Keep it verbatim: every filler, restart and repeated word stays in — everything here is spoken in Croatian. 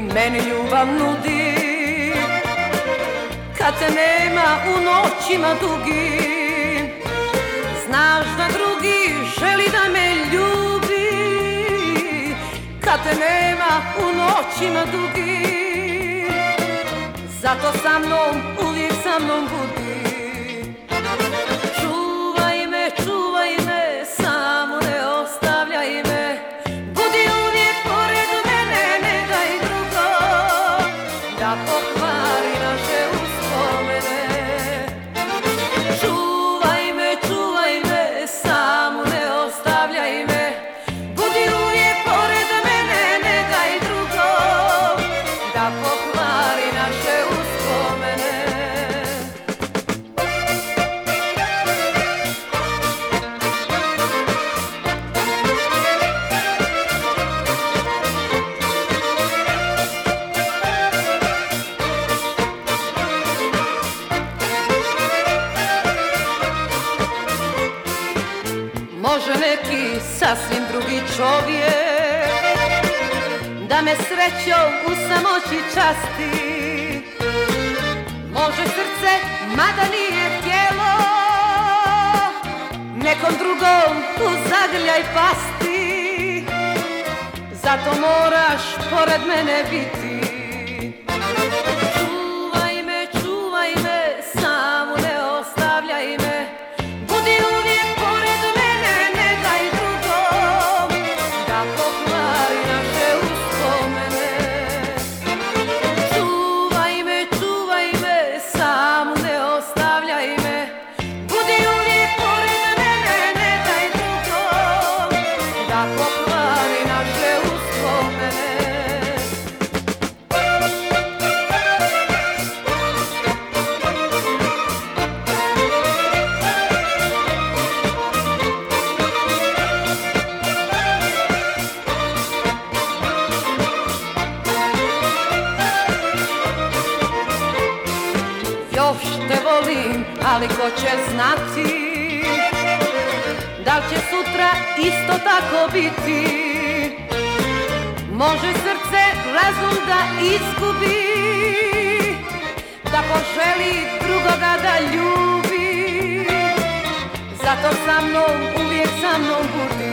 meni ljubav nudi. Kad te nema u noćima dugim, znaš da drugi želi da me ljubi. Kad te nema u noćima dugim, zato sa mnom, uvijek sa mnom budi. Čuvaj me, čuvaj me, samo ne ostavljaj me. Budi uvijek pored mene, ne daj drugom da pokvari naše uspomene. Čuvaj me, čuvaj me, samo ne ostavljaj me. Budi uvijek pored mene, ne daj drugom da pokvari naše uspomene. Može neki sasvim drugi čovjek da me srećom u samoći časti. Može srce, mada nije htjelo, nekom drugom u zagrljaj pasti. Zato moraš pored mene biti. Čuvaj me, čuvaj me, samo ne ostavljaj me. Budi uvijek pored mene, ne daj drugom da pokvari naše uspomene. Čuvaj me, čuvaj me, samo ne ostavljaj me. Budi uvijek pored mene, ne daj drugom da pokvari naše uspomene. Još te volim, ali ko će znati da li će sutra isto tako biti. Može srce razum da izgubi, da poželi drugoga da ljubi. Zato sa mnom, uvijek sa mnom budi.